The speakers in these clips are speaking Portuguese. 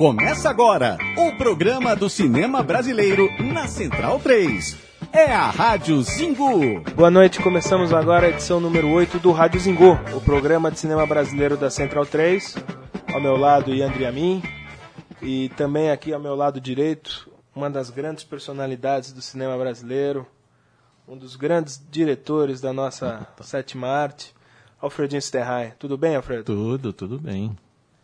Começa agora o programa do cinema brasileiro na Central 3. É a Rádio Zingu. Boa noite, começamos agora a edição número 8 do Rádio Zingu, o programa de cinema brasileiro da Central 3. Ao meu lado, Yandri Amin. E também aqui ao meu lado direito, uma das grandes personalidades do cinema brasileiro, um dos grandes diretores da nossa sétima arte, Alfredinho Sterrain. Tudo bem, Alfredo? Tudo bem.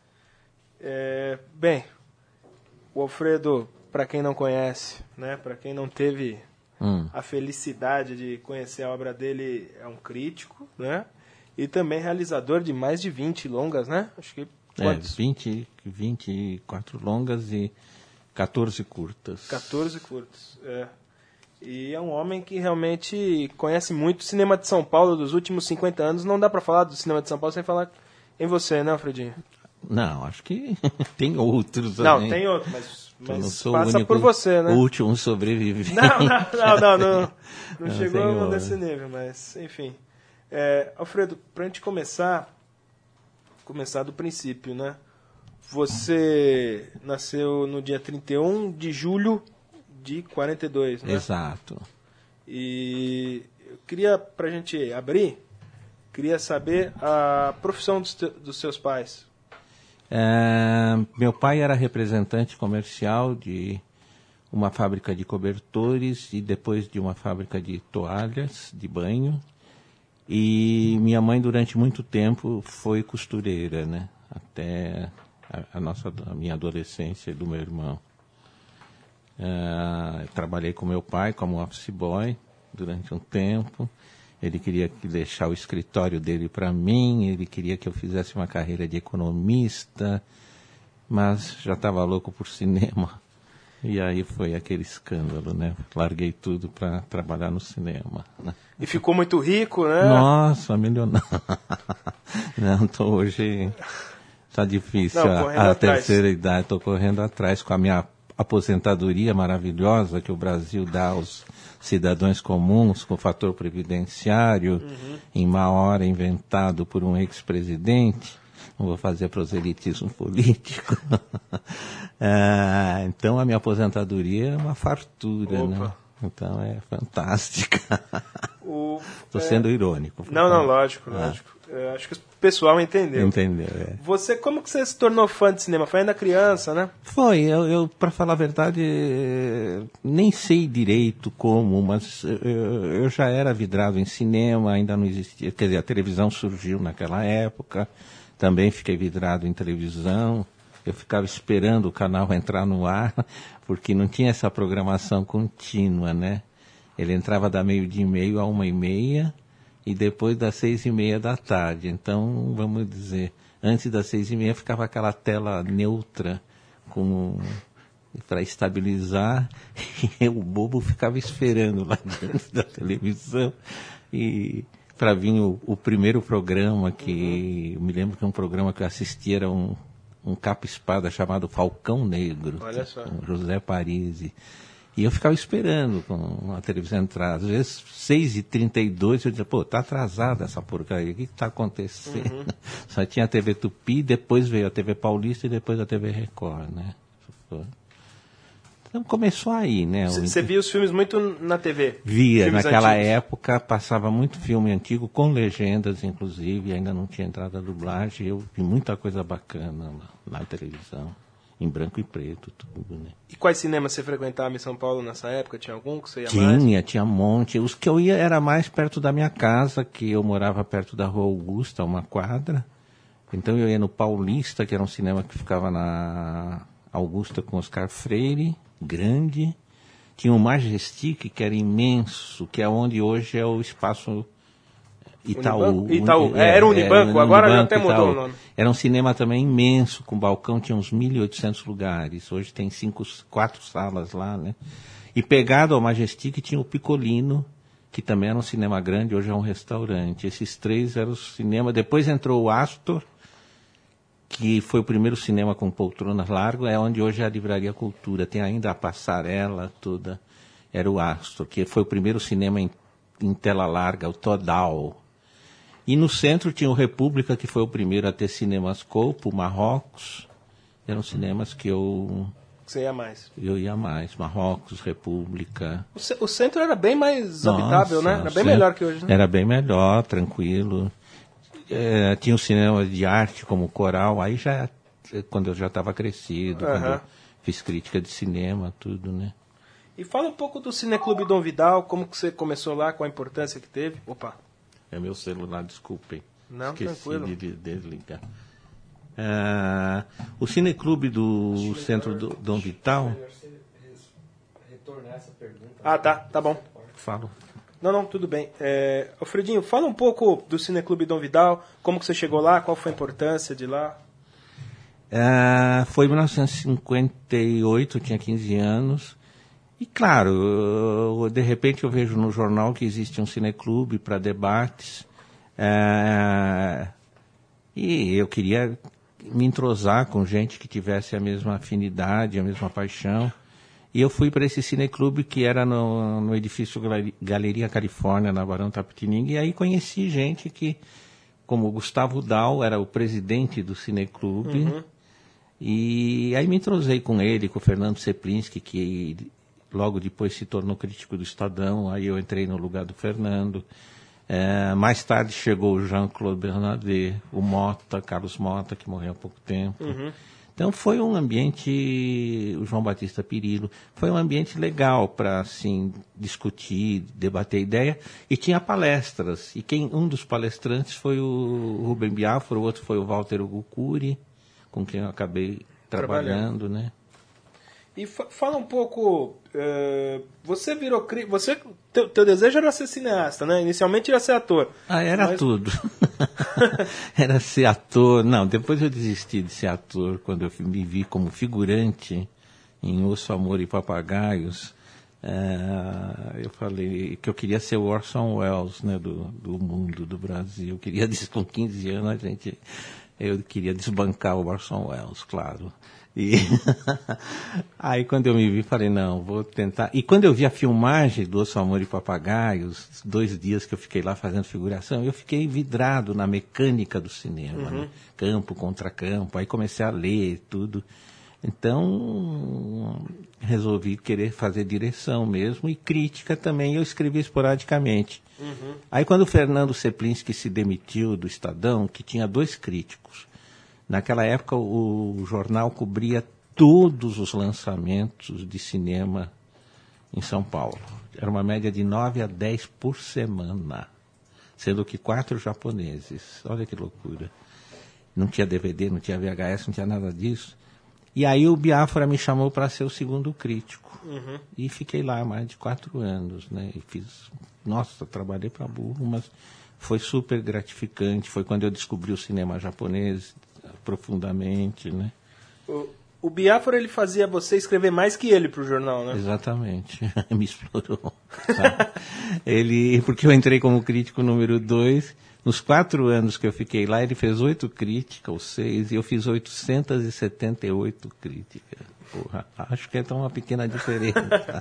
Bem, o Alfredo, para quem não conhece, né, para quem não teve a felicidade de conhecer a obra dele, é um crítico, né, e também realizador de mais de 20 longas, né? Acho que quantos? 24 longas e 14 curtas. 14 curtas, E é um homem que realmente conhece muito o cinema de São Paulo dos últimos 50 anos. Não dá para falar do cinema de São Paulo sem falar em você, né, Alfredinho? Não, acho que tem outros. Não, também. tem outros, mas não passa por você, né? O último sobrevivente. Não chegou nesse nível, mas enfim. Alfredo, pra gente começar do princípio, né? Você nasceu no dia 31 de julho de 42, né? Exato. E eu queria, pra gente abrir, queria saber a profissão dos seus pais. Meu pai era representante comercial de uma fábrica de cobertores e depois de uma fábrica de toalhas de banho. E minha mãe, durante muito tempo, foi costureira, né? Até a minha adolescência e do meu irmão. Eu trabalhei com meu pai como office boy durante um tempo. Ele queria deixar o escritório dele para mim, ele queria que eu fizesse uma carreira de economista, mas já estava louco por cinema. E aí foi aquele escândalo, né? Larguei tudo para trabalhar no cinema, né? E ficou muito rico, né? Nossa, milionário. Não, hoje está difícil. A terceira idade, estou correndo atrás com a minha aposentadoria maravilhosa que o Brasil dá aos cidadãos comuns, com o fator previdenciário, em má hora inventado por um ex-presidente. Não vou fazer proselitismo político. Então a minha aposentadoria é uma fartura, né? Então é fantástica. Estou sendo irônico. Não, lógico. Acho que o pessoal entendeu. Entendeu. Como que você se tornou fã de cinema? Foi ainda criança, né? Foi. Eu para falar a verdade, nem sei direito como, mas eu já era vidrado em cinema, ainda não existia. Quer dizer, a televisão surgiu naquela época, também fiquei vidrado em televisão. Eu ficava esperando o canal entrar no ar, porque não tinha essa programação contínua, né? Ele entrava da 12:30 a 1:30 e depois das 6:30 da tarde. Então, vamos dizer, antes das 6:30 ficava aquela tela neutra para estabilizar e o bobo ficava esperando lá dentro da televisão e para vir o primeiro programa que eu me lembro que um programa que eu assisti era um capa-espada chamado Falcão Negro, olha só, com José Parisi. E eu ficava esperando com a televisão entrar. Às vezes, 6h32, eu dizia, tá atrasada essa porcaria, o que está acontecendo? Só tinha a TV Tupi, depois veio a TV Paulista e depois a TV Record, né? Então começou aí, né? Você via os filmes muito na TV? Via, filmes naquela antigos. época passava muito filme antigo, com legendas inclusive, ainda não tinha entrada a dublagem, eu vi muita coisa bacana na televisão, em branco e preto, tudo, né? E quais cinemas você frequentava em São Paulo nessa época? Tinha algum que você ia mais? Tinha um monte. Os que eu ia era mais perto da minha casa, que eu morava perto da Rua Augusta, uma quadra. Então eu ia no Paulista, que era um cinema que ficava na Augusta com Oscar Freire, grande. Tinha o Majestic, que era imenso, que é onde hoje é o Espaço Itaú. Era o Unibanco, agora já até mudou o nome. Era um cinema também imenso, com balcão, tinha uns 1.800 lugares. Hoje tem 4 salas lá, né? E pegado ao Majestic tinha o Piccolino, que também era um cinema grande, hoje é um restaurante. Esses 3 eram os cinemas. Depois entrou o Astor, que foi o primeiro cinema com poltronas largas, é onde hoje é a Livraria Cultura. Tem ainda a passarela toda. Era o Astor, que foi o primeiro cinema em tela larga, o Todal. E no centro tinha o República, que foi o primeiro a ter cinemascope, o Marrocos, eram cinemas que Você ia mais. eu ia mais. Marrocos, República. O centro era bem mais habitável, né? Era bem melhor que hoje, né? Era bem melhor, tranquilo. Tinha um cinema de arte como o Coral, aí já, quando eu já estava crescido, quando eu fiz crítica de cinema, tudo, né? E fala um pouco do Cineclube Dom Vidal, como que você começou lá, qual a importância que teve? Opa. É meu celular, desculpem. Não, esqueci tranquilo. de desligar. O Cineclube do Centro do Dom Vital... Retornar essa pergunta. Ah, tá bom. Falo. Não, tudo bem. Alfredinho, fala um pouco do Cineclube Dom Vidal, como que você chegou lá, qual foi a importância de lá? Foi em 1958, eu tinha 15 anos. E claro, de repente eu vejo no jornal que existe um cineclube para debates. E eu queria me entrosar com gente que tivesse a mesma afinidade, a mesma paixão. E eu fui para esse cineclube que era no edifício Galeria Califórnia, na Barão Tapetininga. E aí conheci gente que, como o Gustavo Dal, era o presidente do cineclube. Uhum. E aí me entrosei com ele, com o Fernando Seplinski, que logo depois se tornou crítico do Estadão. Aí eu entrei no lugar do Fernando. Mais tarde chegou o Jean-Claude Bernardet, o Mota, Carlos Mota, que morreu há pouco tempo. Uhum. Então foi um ambiente, o João Batista Pirillo, foi um ambiente legal para assim, discutir, debater ideia. E tinha palestras. E um dos palestrantes foi o Rubem Biafra, o outro foi o Walter Ugucuri, com quem eu acabei trabalhando, né? E fala um pouco, você virou teu desejo era ser cineasta, né? Inicialmente era ser ator. Era tudo. Era ser ator. Não, depois eu desisti de ser ator, quando eu me vi como figurante em Osso, Amor e Papagaios. Eu falei que eu queria ser o Orson Welles, né, do mundo, do Brasil. Eu queria, com 15 anos, eu queria desbancar o Orson Welles, claro. E aí quando eu me vi, falei, não, vou tentar. E quando eu vi a filmagem do Osso, Amor e Papagaios, 2 dias que eu fiquei lá fazendo figuração, eu fiquei vidrado na mecânica do cinema, né? Campo contra campo, aí comecei a ler tudo. Então, resolvi querer fazer direção mesmo, e crítica também, eu escrevi esporadicamente. Aí quando o Fernando Seplinski se demitiu do Estadão, que tinha 2 críticos, naquela época o jornal cobria todos os lançamentos de cinema em São Paulo. Era uma média de 9 a 10 por semana, sendo que 4 japoneses. Olha que loucura. Não tinha DVD, não tinha VHS, não tinha nada disso. E aí o Biafra me chamou para ser o segundo crítico. E fiquei lá mais de 4 anos, né? E trabalhei para burro, mas foi super gratificante. Foi quando eu descobri o cinema japonês profundamente, né? O Biafra, ele fazia você escrever mais que ele para o jornal, né? Exatamente. Me explorou. Porque eu entrei como crítico número 2. Nos 4 anos que eu fiquei lá, ele fez 8 críticas, ou 6, e eu fiz 878 críticas. Porra, acho que é uma pequena diferença.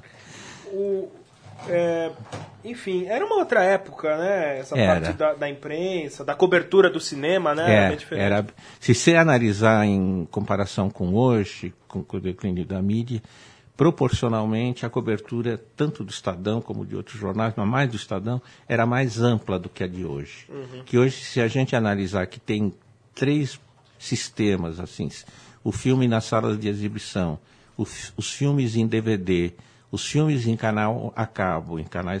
Enfim, era uma outra época, né? Essa parte da imprensa, da cobertura do cinema, né? Era bem diferente. Se você analisar em comparação com hoje, com o declínio da mídia, proporcionalmente a cobertura tanto do Estadão como de outros jornais, mas mais do Estadão, era mais ampla do que a de hoje. Que hoje, se a gente analisar que tem 3 sistemas, assim, o filme nas salas de exibição, os filmes em DVD, os filmes em canais a cabo.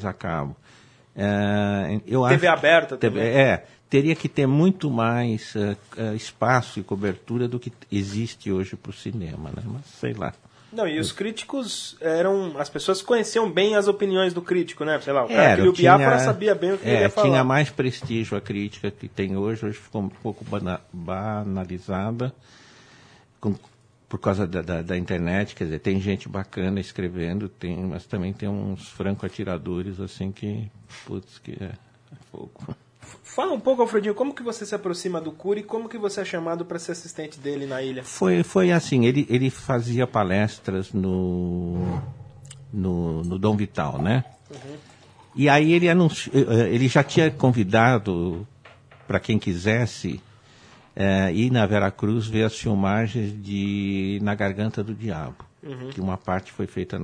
TV aberta também. Teria que ter muito mais espaço e cobertura do que existe hoje para o cinema, né? Mas sei lá. Não, e os críticos as pessoas conheciam bem as opiniões do crítico, né? Sei lá, o cara que lia o Biafra sabia bem o que ele ia falar. Tinha mais prestígio a crítica que tem hoje ficou um pouco banalizada por causa da internet, quer dizer, tem gente bacana escrevendo, mas também tem uns franco-atiradores, assim, que é fogo. Fala um pouco, Alfredinho, como que você se aproxima do Cury e como que você é chamado para ser assistente dele na ilha? Foi assim, ele fazia palestras no Dom Vital, né? E aí ele já tinha convidado, para quem quisesse, E na Veracruz ver as filmagens de Na Garganta do Diabo, que uma parte foi feita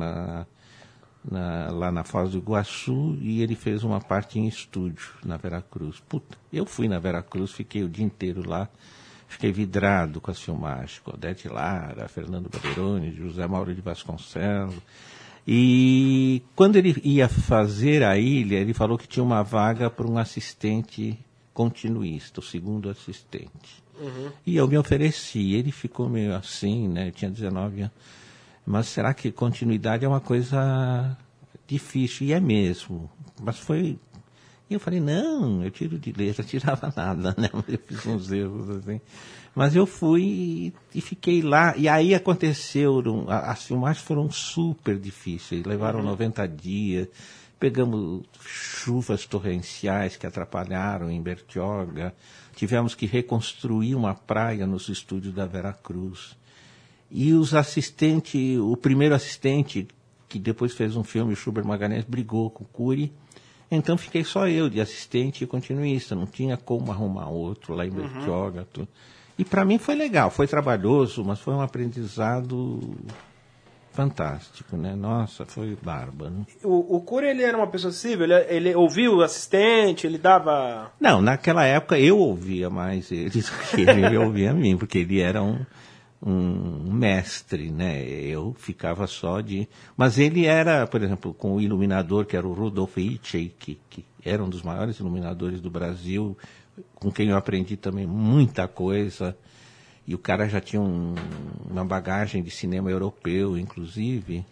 lá na Foz do Iguaçu e ele fez uma parte em estúdio na Veracruz. Puta, eu fui na Veracruz, fiquei o dia inteiro lá, fiquei vidrado com as filmagens, com Odete Lara, Fernando Baderoni, José Mauro de Vasconcelos. E quando ele ia fazer a ilha, ele falou que tinha uma vaga para um assistente continuista, o segundo assistente. E eu me ofereci, ele ficou meio assim, né? Eu tinha 19 anos. Mas será que continuidade é uma coisa difícil? E é mesmo. Mas foi... E eu falei, não, eu tiro de letra, tirava nada, né? Eu fiz uns erros assim. Mas eu fui e fiquei lá. E aí aconteceu, as filmagens foram super difíceis, levaram 90 dias. Pegamos chuvas torrenciais que atrapalharam em Bertioga. Tivemos que reconstruir uma praia nos estúdios da Veracruz. E os assistentes, o primeiro assistente, que depois fez um filme, o Schubert Magalhães, brigou com o Cury. Então fiquei só eu de assistente e continuista. Não tinha como arrumar outro lá em Bertioga. Tudo. E para mim foi legal, foi trabalhoso, mas foi um aprendizado fantástico, né? Nossa, foi bárbaro. O Cury, ele era uma pessoa acessível? Ele ouvia o assistente, ele dava... Não, naquela época eu ouvia mais ele do que ele ouvia a mim, porque ele era um mestre, né? Eu ficava só de... Mas ele era, por exemplo, com o iluminador, que era o Rudolf Hitchey, que era um dos maiores iluminadores do Brasil, com quem eu aprendi também muita coisa. E o cara já tinha uma bagagem de cinema europeu, inclusive.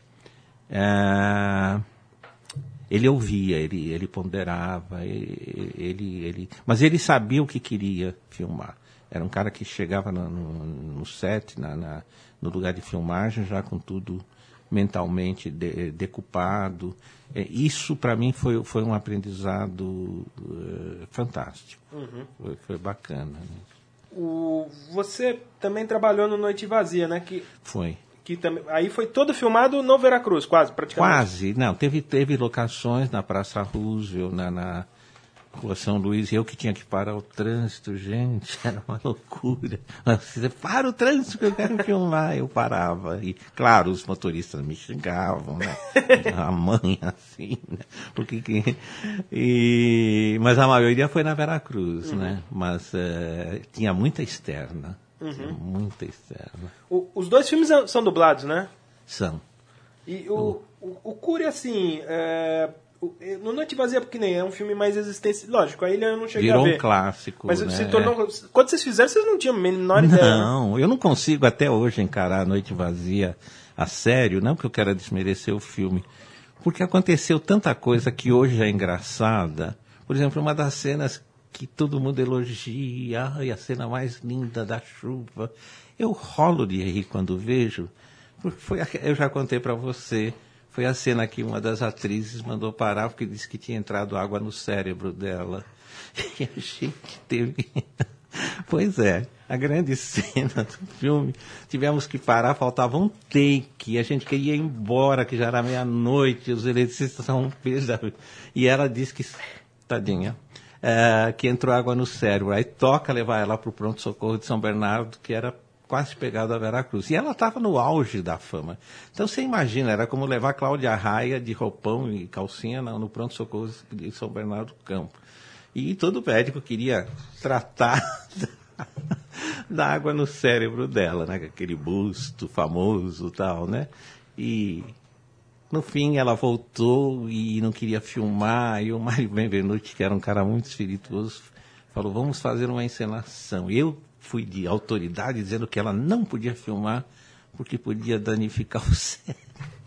Ele ouvia, ele ponderava, mas ele sabia o que queria filmar. Era um cara que chegava no set, no lugar de filmagem, já com tudo mentalmente decupado. Isso, para mim, foi um aprendizado fantástico. Foi bacana, né? Você também trabalhou no Noite Vazia, né? Foi. Aí foi todo filmado no Veracruz, quase, praticamente. Quase. Não, teve locações na Praça Roosevelt, na Rua São Luís, eu que tinha que parar o trânsito, gente, era uma loucura. Você para o trânsito que eu quero filmar, eu parava. E, claro, os motoristas me xingavam, né? A mãe, assim, né? Mas a maioria foi na Veracruz, né? Mas tinha muita externa. Tinha muita externa. Os dois filmes são dublados, né? São. E o Cury, assim... No Noite Vazia, porque nem é um filme mais existencial. Lógico, aí eu não cheguei a ver. Virou um clássico, mas né? se tornou... Quando vocês fizeram, vocês não tinham a menor ideia. Não, eu não consigo até hoje encarar a Noite Vazia a sério, não porque eu quero desmerecer o filme, porque aconteceu tanta coisa que hoje é engraçada. Por exemplo, uma das cenas que todo mundo elogia, a cena mais linda da chuva. Eu rolo de rir quando vejo, porque eu já contei para você. Foi a cena que uma das atrizes mandou parar porque disse que tinha entrado água no cérebro dela. E a gente teve... Pois é, a grande cena do filme. Tivemos que parar, faltava um take. A gente queria ir embora, que já era meia-noite. Os eletricistas estavam pesados. E ela disse que... Tadinha. Que entrou água no cérebro. Aí toca levar ela para o pronto-socorro de São Bernardo, que era quase pegado a Veracruz. E ela estava no auge da fama. Então você imagina, era como levar Cláudia Raia de roupão e calcinha no pronto-socorro de São Bernardo do Campo. E todo médico queria tratar da água no cérebro dela, né? Aquele busto famoso e tal, né? E no fim ela voltou e não queria filmar. E o Mário Benvenuti, que era um cara muito espirituoso, falou, vamos fazer uma encenação. Eu fui de autoridade dizendo que ela não podia filmar porque podia danificar o cérebro.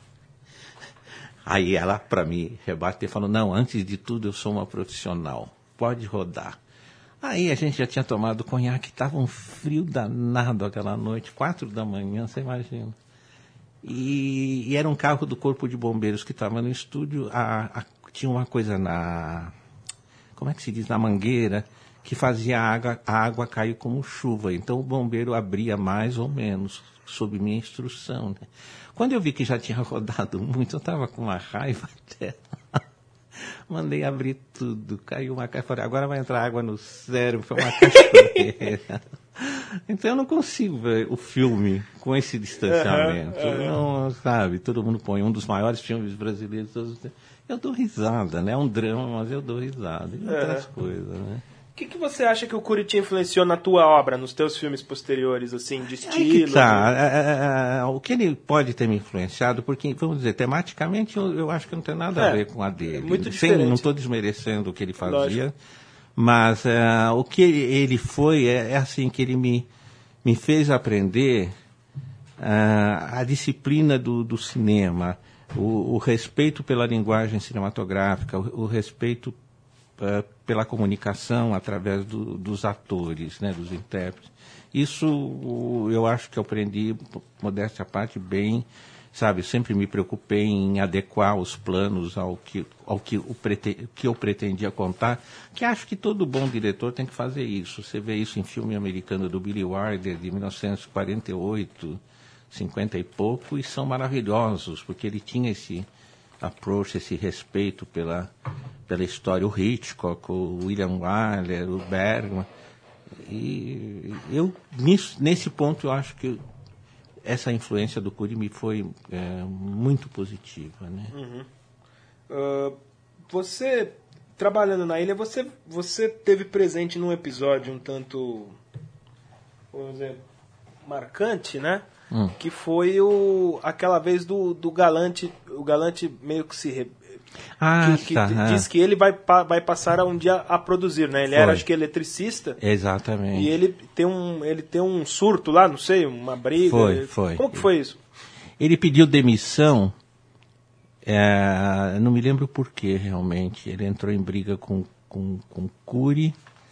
Aí ela, para me rebater, falou, não, antes de tudo eu sou uma profissional, pode rodar. Aí a gente já tinha tomado conhaque, estava um frio danado aquela noite, 4 da manhã, você imagina. E era um carro do Corpo de Bombeiros que estava no estúdio, tinha uma coisa como é que se diz, na mangueira, que fazia a água cair como chuva. Então o bombeiro abria mais ou menos, sob minha instrução, né? Quando eu vi que já tinha rodado muito, eu estava com uma raiva dela. Mandei abrir tudo, caiu uma caixa, falei, agora vai entrar água no cérebro, foi uma cachoeira. Então eu não consigo ver o filme com esse distanciamento. Não, sabe, todo mundo põe um dos maiores filmes brasileiros de todos os tempos. Eu dou risada, né? É um drama, mas eu dou risada. E outras coisas, né? O que você acha que o Curiti influenciou na tua obra, nos teus filmes posteriores, assim, de estilo? Aí que tá. O que ele pode ter me influenciado, porque, vamos dizer, tematicamente eu acho que não tem nada a ver com a dele. Muito diferente. Não estou desmerecendo o que ele fazia, mas o que ele foi é assim, que ele me fez aprender a disciplina do cinema, o respeito pela linguagem cinematográfica, o respeito pela comunicação através dos atores, né, dos intérpretes. Isso eu acho que eu aprendi, modéstia à parte, bem, sabe? Sempre me preocupei em adequar os planos ao que eu pretendia contar, que acho que todo bom diretor tem que fazer isso. Você vê isso em filme americano do Billy Wilder, de 1948, 50 e pouco, e são maravilhosos, porque ele tinha esse approach, esse respeito pela história, o Hitchcock, o William Wyler, o Bergman. E eu, nesse ponto, eu acho que essa influência do Curi me foi muito positiva, né? Você, trabalhando na ilha, você teve presente num episódio um tanto, vamos dizer, marcante, né? Que foi aquela vez do Galante, o Galante meio que diz que ele vai passar um dia a produzir, né? Ele era, acho que, eletricista. Exatamente. E ele tem um surto lá, não sei, uma briga. Foi. Como que foi isso? Ele pediu demissão, não me lembro por que realmente. Ele entrou em briga com Curi,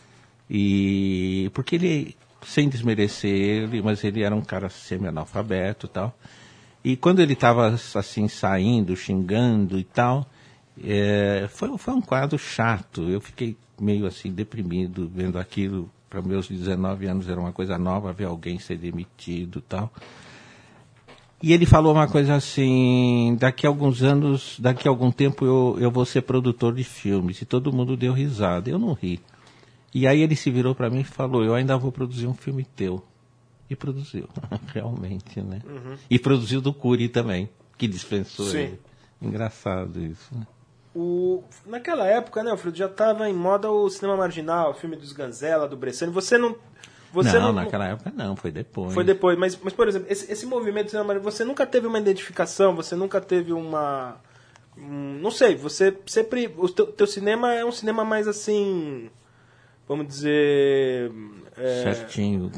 e porque ele, sem desmerecer ele, mas ele era um cara semi-analfabeto e tal. E quando ele estava assim, saindo, xingando e tal, foi um quadro chato. Eu fiquei meio assim deprimido vendo aquilo. Para meus 19 anos era uma coisa nova ver alguém ser demitido e tal. E ele falou uma coisa assim: daqui a algum tempo eu vou ser produtor de filmes. E todo mundo deu risada. Eu não ri. E aí ele se virou para mim e falou: eu ainda vou produzir um filme teu. E produziu, realmente, né? E produziu do Curi também, que dispensou ele. Engraçado isso, né? Naquela época, né, Alfredo, já estava em moda o cinema marginal, o filme dos Ganzella, do Bressani. Não, naquela época não, foi depois. Foi depois, mas por exemplo, esse movimento do cinema marginal, você nunca teve uma identificação, você nunca teve uma... não sei, você sempre... O teu cinema é um cinema mais assim... Vamos dizer... certinho.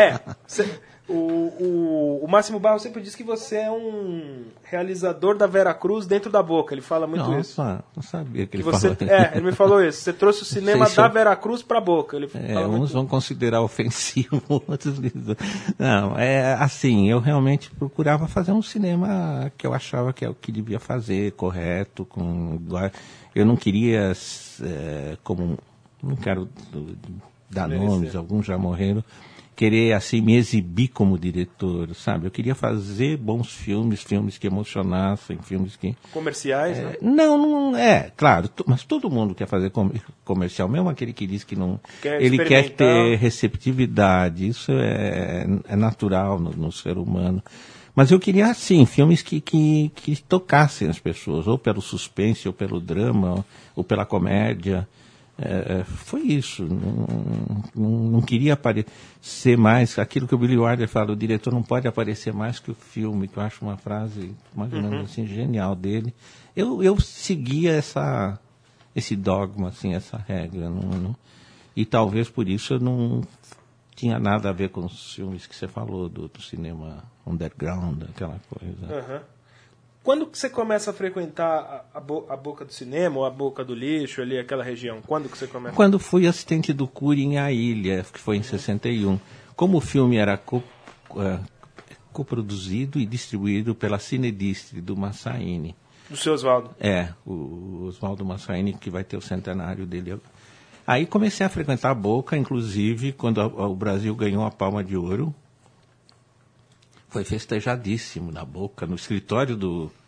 O Máximo Barros sempre diz que você é um realizador da Vera Cruz dentro da boca. Ele fala muito isso. Nossa, não sabia que ele falou isso. Ele me falou isso. Você trouxe o cinema da Vera Cruz para a boca. Ele uns vão considerar ofensivo, outros... Não, assim, eu realmente procurava fazer um cinema que eu achava que é o que devia fazer, correto. Eu não queria, não quero dar nomes, alguns já morreram, querer assim me exibir como diretor, sabe? Eu queria fazer bons filmes que emocionassem, filmes que... Comerciais, né? Não, claro, mas todo mundo quer fazer comercial, mesmo aquele que diz que não... Ele quer ter receptividade, isso é natural no ser humano. Mas eu queria, assim, filmes que tocassem as pessoas, ou pelo suspense, ou pelo drama, ou pela comédia. Foi isso. Não queria aparecer mais. Aquilo que o Billy Wilder fala, o diretor não pode aparecer mais que o filme, que eu acho uma frase, mais ou menos assim, genial dele. Eu seguia esse dogma, assim, essa regra. E talvez por isso eu não tinha nada a ver com os filmes que você falou, do cinema underground, aquela coisa. Quando que você começa a frequentar a boca do cinema, ou a boca do lixo, ali, aquela região? Quando que você começa? Quando fui assistente do Curi em A Ilha, que foi em 61. Como o filme era coproduzido e distribuído pela Cinedistre, do Massaini. Do seu Oswaldo? O Oswaldo Massaini, que vai ter o centenário dele. Aí comecei a frequentar a boca, inclusive, quando o Brasil ganhou a Palma de Ouro. Foi festejadíssimo na boca, no escritório do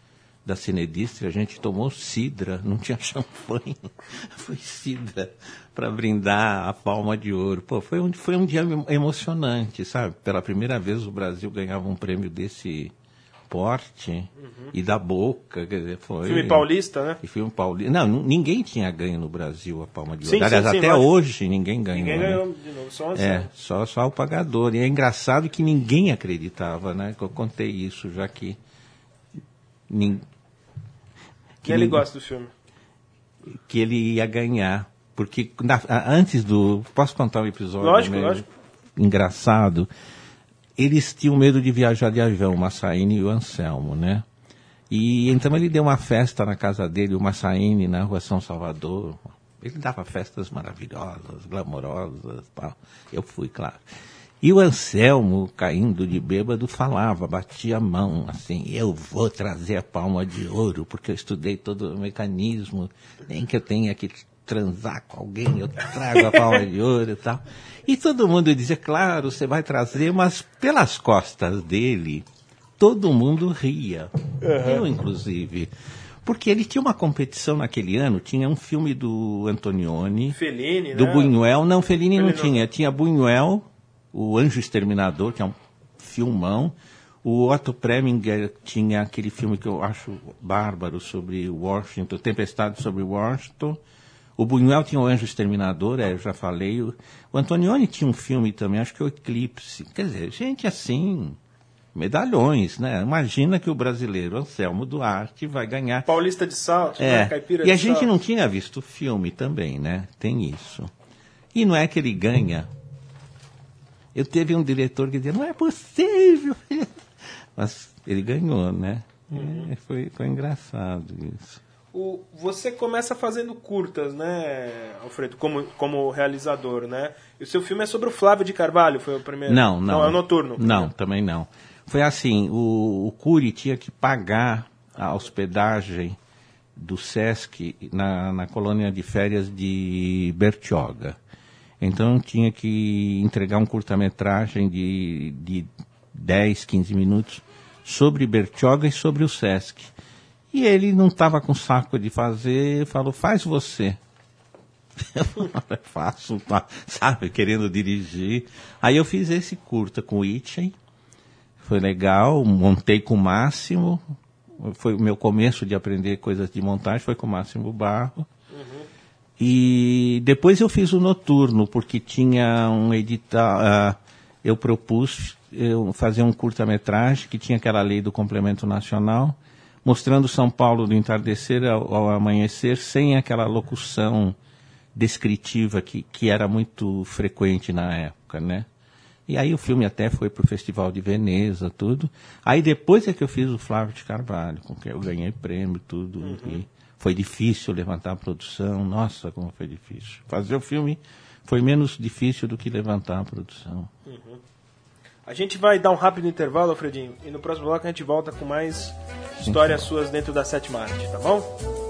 da Cinedistre, a gente tomou cidra, não tinha champanhe, foi cidra para brindar a Palma de Ouro. Pô, foi um dia emocionante, sabe? Pela primeira vez o Brasil ganhava um prêmio desse porte e da Boca. Quer dizer, foi... Filme paulista, né? E filme paulista. Não, ninguém tinha ganho no Brasil a Palma de Ouro. Sim, Aliás, sim, até lógico. hoje ninguém ganhou. Ninguém né? ganhou de novo, só uma Só o pagador. E é engraçado que ninguém acreditava, né? Que eu contei isso, já que... Ele gosta do filme. Que ele ia ganhar. Porque antes do... Posso contar um episódio? Lógico. Engraçado. Eles tinham medo de viajar de avião, o Massaíne e o Anselmo, né? E então ele deu uma festa na casa dele, o Massaíne, na rua São Salvador. Ele dava festas maravilhosas, glamourosas, tal. Eu fui, claro. E o Anselmo, caindo de bêbado, falava, batia a mão, assim, eu vou trazer a Palma de Ouro, porque eu estudei todo o mecanismo, nem que eu tenha que transar com alguém, eu trago a Palma de Ouro e tal. E todo mundo dizia, claro, você vai trazer, mas pelas costas dele, todo mundo ria. Eu, inclusive. Porque ele tinha uma competição naquele ano, tinha um filme do Antonioni. Fellini, do né? Buñuel. Não, Fellini não Fellini tinha. Tinha Buñuel, o Anjo Exterminador, que é um filmão. O Otto Preminger tinha aquele filme que eu acho bárbaro sobre Washington, Tempestade sobre Washington. O Buñuel tinha o Anjo Exterminador, eu já falei. O Antonioni tinha um filme também, acho que é o Eclipse. Quer dizer, gente assim, medalhões, né? Imagina que o brasileiro Anselmo Duarte vai ganhar. Paulista de Salto, né? Caipira E a de gente Salto. não tinha visto o filme também, né? Tem isso. E não é que ele ganha. Eu teve um diretor que dizia, não é possível. Mas ele ganhou, né? Foi engraçado isso. Você começa fazendo curtas, né, Alfredo, como realizador, né? E o seu filme é sobre o Flávio de Carvalho, foi o primeiro? Não. Não, é o Noturno. Não, também não. Foi assim, o Cury tinha que pagar a hospedagem do Sesc na colônia de férias de Bertioga. Então tinha que entregar um curta-metragem de 10, 15 minutos sobre Bertioga e sobre o Sesc. E ele não estava com saco de fazer, falou, faz você. Eu faço, sabe, querendo dirigir. Aí eu fiz esse curta com o Itchen, foi legal, montei com o Máximo, foi o meu começo de aprender coisas de montagem, foi com o Máximo Barro. E depois eu fiz o Noturno, porque tinha um edital, eu propus fazer um curta-metragem que tinha aquela lei do complemento nacional, mostrando São Paulo do entardecer ao amanhecer, sem aquela locução descritiva que era muito frequente na época, né? E aí o filme até foi para o Festival de Veneza, tudo. Aí depois é que eu fiz o Flávio de Carvalho, com que eu ganhei prêmio, tudo. E foi difícil levantar a produção. Nossa, como foi difícil. Fazer o filme foi menos difícil do que levantar a produção. A gente vai dar um rápido intervalo, Alfredinho, e no próximo bloco a gente volta com mais histórias suas dentro da Sétima Arte, tá bom?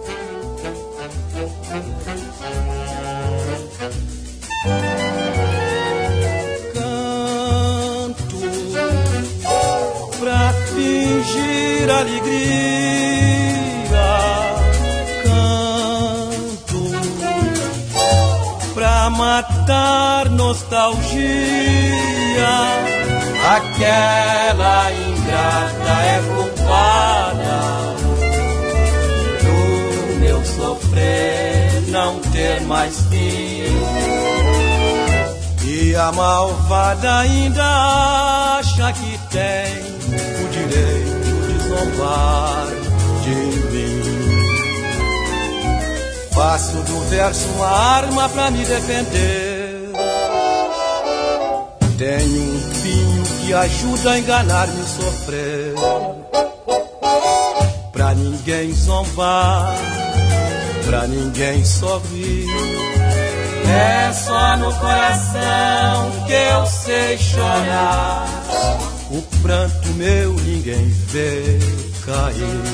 Canto pra fingir alegria, canto pra matar nostalgia. Aquela ingrata é culpada do meu sofrer não ter mais fim. E a malvada ainda acha que tem o direito de zombar de mim. Faço do verso uma arma pra me defender. Tenho um pinho que ajuda a enganar-me e sofrer. Pra ninguém zombar, pra ninguém sorrir. É só no coração que eu sei chorar. O pranto meu ninguém vê cair.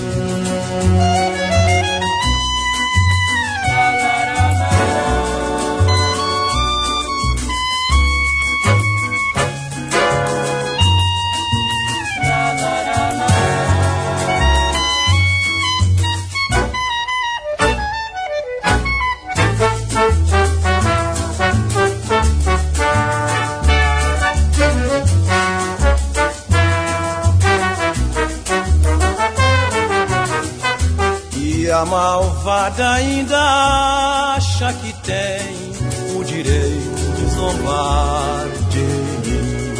fada ainda acha que tem o direito de zombar de mim.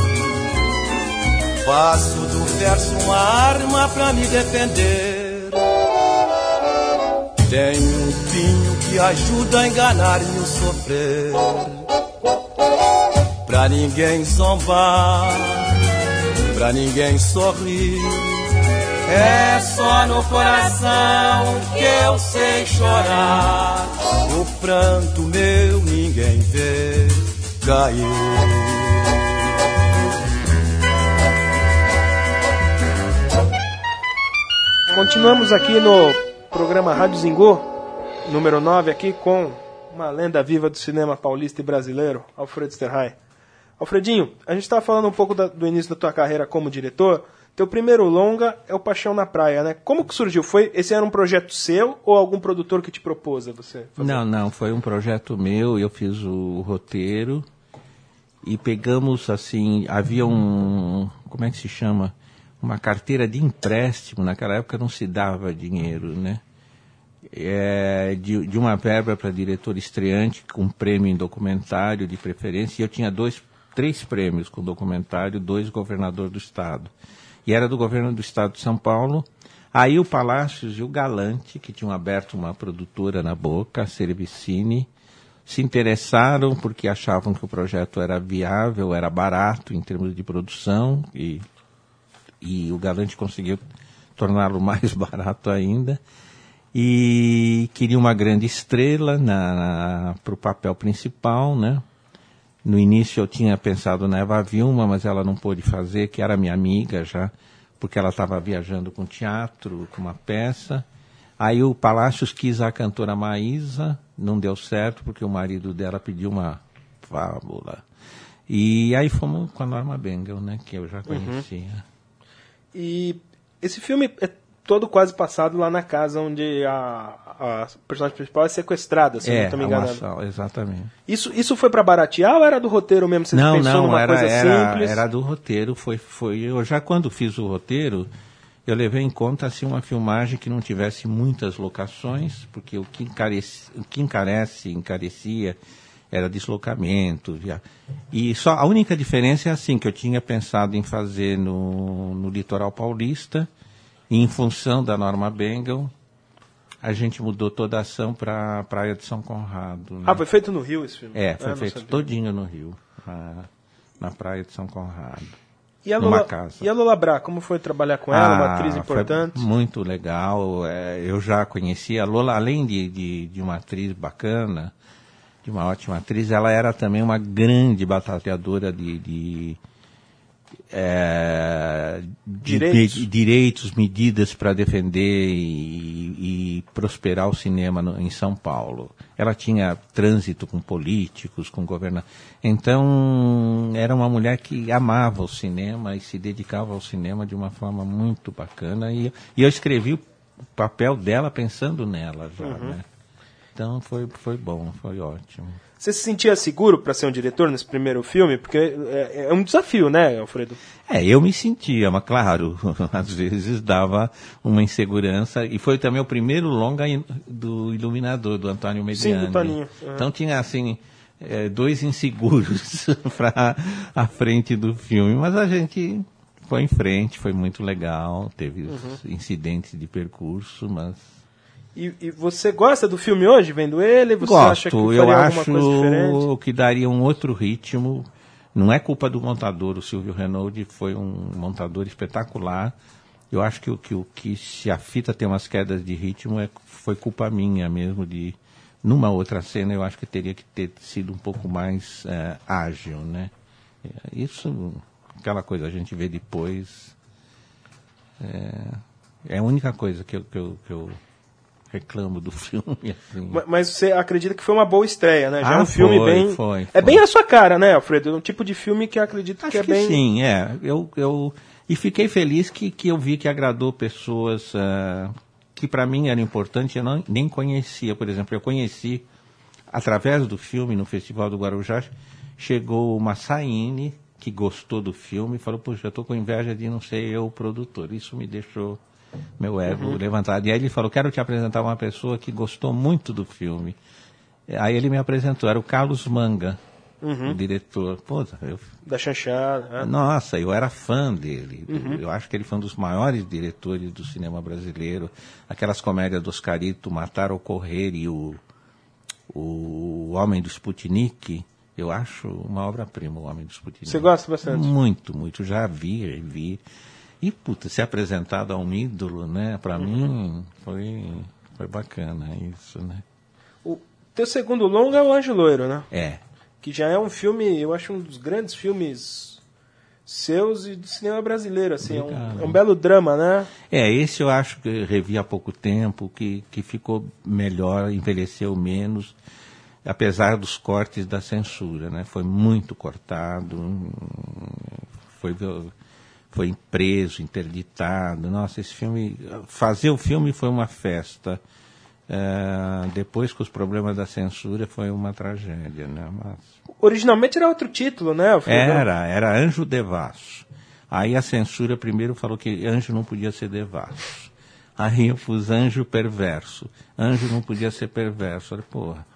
Faço do verso uma arma pra me defender. Tenho um pinho que ajuda a enganar-me o sofrer. Pra ninguém zombar, pra ninguém sorrir. É só no coração que eu sei chorar. O pranto meu ninguém vê cair. Continuamos aqui no programa Rádio Zingô, número 9, aqui com uma lenda viva do cinema paulista e brasileiro, Alfredo Sterhay. Alfredinho, a gente estava falando um pouco do início da tua carreira como diretor. Teu primeiro longa é o Paixão na Praia, né? Como que surgiu? Esse era um projeto seu ou algum produtor que te propôs a você fazer? Não, foi um projeto meu, eu fiz o roteiro e pegamos, assim, havia como é que se chama? Uma carteira de empréstimo, naquela época não se dava dinheiro, né? De uma verba para diretor estreante, com prêmio em documentário de preferência, e eu tinha 3 prêmios com documentário, 2 governador do estado. E era do governo do estado de São Paulo. Aí o Palácios e o Galante, que tinham aberto uma produtora na Boca, a Servicine, se interessaram porque achavam que o projeto era viável, era barato em termos de produção, e o Galante conseguiu torná-lo mais barato ainda. E queria uma grande estrela para o papel principal, né? No início eu tinha pensado na Eva Vilma, mas ela não pôde fazer, que era minha amiga já, porque ela estava viajando com teatro, com uma peça. Aí o Palácios quis a cantora Maísa, não deu certo, porque o marido dela pediu uma fábula. E aí fomos com a Norma Bengel, né, que eu já conhecia. E esse filme é todo quase passado lá na casa onde a personagem principal é sequestrada, se eu não estou me enganando. Exatamente. Isso foi para baratear ou era do roteiro mesmo? Você pensou numa coisa simples? Era do roteiro. Eu já quando fiz o roteiro, eu levei em conta assim, uma filmagem que não tivesse muitas locações, porque o que encarecia era deslocamento. E só a única diferença é assim, que eu tinha pensado em fazer no litoral paulista, e em função da Norma Bengel, a gente mudou toda a ação para a Praia de São Conrado. Né? Foi feito no Rio esse filme? Foi feito todinho no Rio, na Praia de São Conrado. E a Lola Brá, como foi trabalhar com ela, uma atriz importante? Muito legal, eu já conhecia a Lola, além de uma atriz bacana, de uma ótima atriz, ela era também uma grande batalhadora de direitos, medidas para defender e prosperar o cinema em São Paulo. Ela tinha trânsito com políticos, com governantes. Então, era uma mulher que amava o cinema e se dedicava ao cinema de uma forma muito bacana. E eu escrevi o papel dela pensando nela já, né? Então, foi bom, foi ótimo. Você se sentia seguro para ser um diretor nesse primeiro filme? Porque é um desafio, né, Alfredo? Eu me sentia, mas claro, às vezes dava uma insegurança. E foi também o primeiro longa do Iluminador, do Antônio Mediani. Sim, do Toninho. Então tinha, assim, 2 inseguros à frente do filme. Mas a gente foi em frente, foi muito legal. Teve incidentes de percurso, mas... E você gosta do filme hoje, vendo ele? Você acha que faria alguma coisa diferente? Eu acho que daria um outro ritmo. Não é culpa do montador, o Silvio Renaud foi um montador espetacular. Eu acho que se a fita tem umas quedas de ritmo, foi culpa minha mesmo numa outra cena, eu acho que teria que ter sido um pouco mais ágil, né? Isso, aquela coisa a gente vê depois, é a única coisa que eu reclamo do filme. Assim. Mas você acredita que foi uma boa estreia, né? Já é um filme foi. É bem a sua cara, né, Alfredo? É um tipo de filme que eu acredito que é bem... Sim, E fiquei feliz que eu vi que agradou pessoas que para mim eram importantes, eu nem conhecia. Por exemplo, eu conheci, através do filme, no Festival do Guarujá, chegou uma Saine, que gostou do filme, e falou, puxa, eu estou com inveja de não ser eu o produtor. Isso me deixou meu ego levantado. E aí ele falou, quero te apresentar uma pessoa que gostou muito do filme. Aí ele me apresentou, era o Carlos Manga, o diretor. Pô, Da Chanchada. Nossa, eu era fã dele. Eu acho que ele foi um dos maiores diretores do cinema brasileiro. Aquelas comédias do Oscarito, Matar ou Correr e o Homem do Sputnik, eu acho uma obra-prima, o Homem do Sputnik. Você gosta bastante? Muito, muito. Já vi. E, puta, ser apresentado a um ídolo, né? Pra mim, foi bacana isso, né? O teu segundo longa é o Anjo Loiro, né? É. Que já é um filme, eu acho um dos grandes filmes seus e do cinema brasileiro, assim. É um belo drama, né? Esse eu acho que eu revi há pouco tempo, que ficou melhor, envelheceu menos, apesar dos cortes da censura, né? Foi muito cortado, foi preso, interditado. Nossa, esse filme, fazer o filme foi uma festa. Depois, com os problemas da censura, foi uma tragédia, né? Mas... Originalmente era outro título, né? Era Anjo Devasso. Aí a censura primeiro falou que anjo não podia ser devasso. Aí eu pus Anjo Perverso. Anjo não podia ser perverso. Eu falei, porra.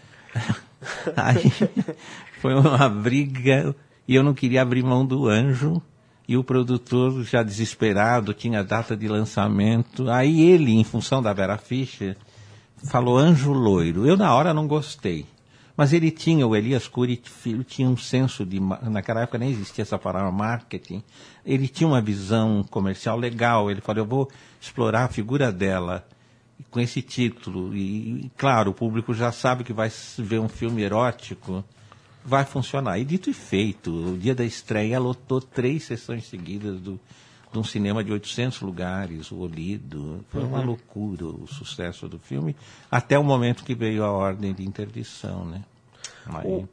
Aí foi uma briga e eu não queria abrir mão do anjo. E o produtor, já desesperado, tinha data de lançamento. Aí ele, em função da Vera Fischer, falou Anjo Loiro. Eu, na hora, não gostei. Mas ele tinha, o Elias Cury Filho, tinha um senso de... Naquela época nem existia essa palavra marketing. Ele tinha uma visão comercial legal. Ele falou, eu vou explorar a figura dela com esse título. E claro, o público já sabe que vai ver um filme erótico. Vai funcionar. E dito e feito, o dia da estreia lotou 3 sessões seguidas de um cinema de 800 lugares, o Olido. Foi uma loucura o sucesso do filme, até o momento que veio a ordem de interdição, né? Aí...